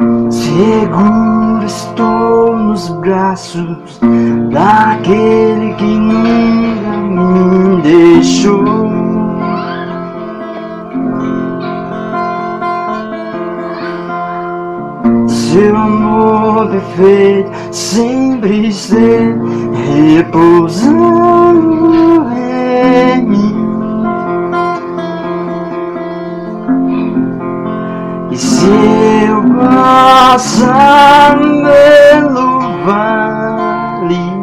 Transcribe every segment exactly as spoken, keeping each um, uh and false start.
Seguro estou nos braços daquele que nunca me deixou. Seu amor perfeito sempre esteve repousando em mim. E se eu passar pelo vale,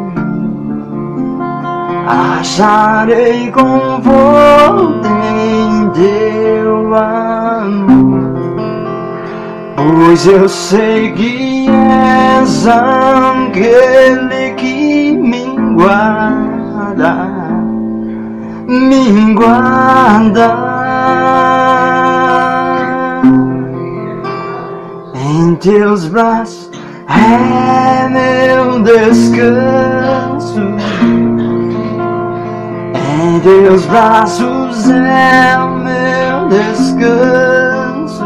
acharei conforto em teu amor, pois eu sei que és aquele que me guarda, me guarda. Em teus braços é meu descanso, em teus braços é o meu descanso,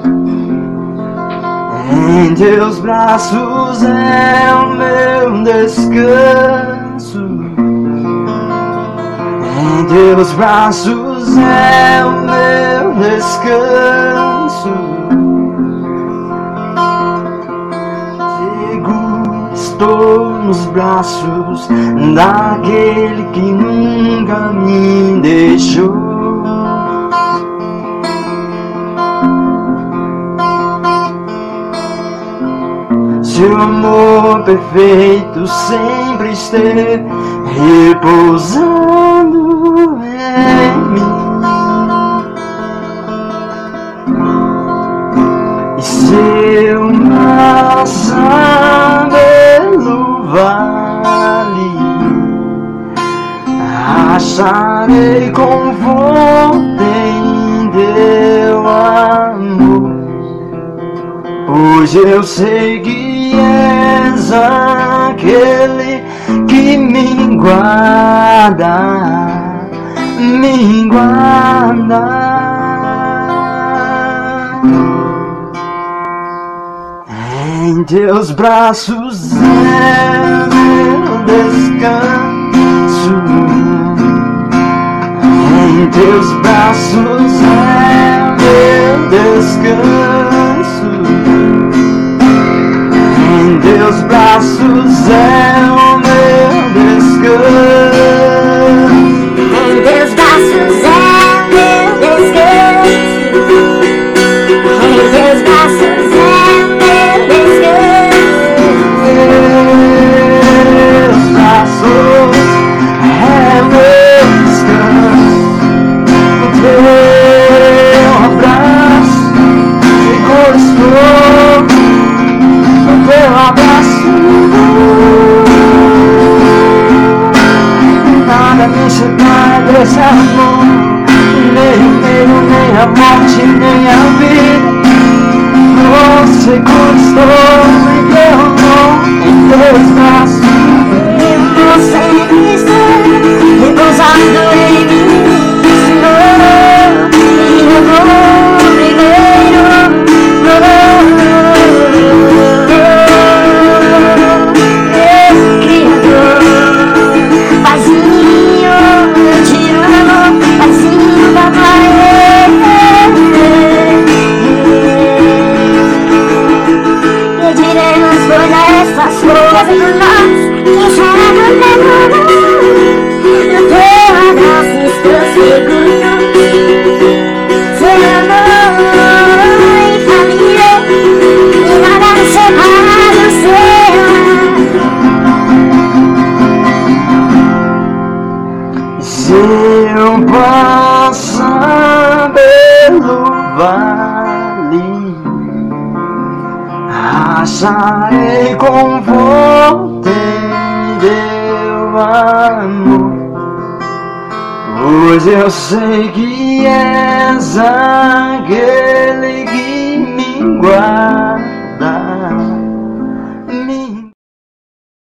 em teus braços é o meu descanso, em teus braços é o meu descanso. Estou nos braços daquele que nunca me deixou. Seu amor perfeito sempre esteve repousando em mim. E seu passar pelo vale, acharei conforto em teu amor, pois eu sei que és aquele que me guarda, me guarda. Em teus braços é meu descanso, em teus braços é meu descanso, em teus braços é o meu descanso, em teus braços é meu descanso, em teus braços é esse amor, nem o medo, nem a morte, nem a vida. Oh, seguro estou em teu amor, em teus braços. Eu vou sempre estar repousando em mim, Senhor. E eu vou primeiro, meu Criador, Paizinho. Essas coisas por nós que já não lembram. No teu abraço estou seguro. Seu amor e família, e nada nos separa do seu. Se eu passar pelo vale, acharei conforto em teu amor, pois eu sei que és aquele que me guarda,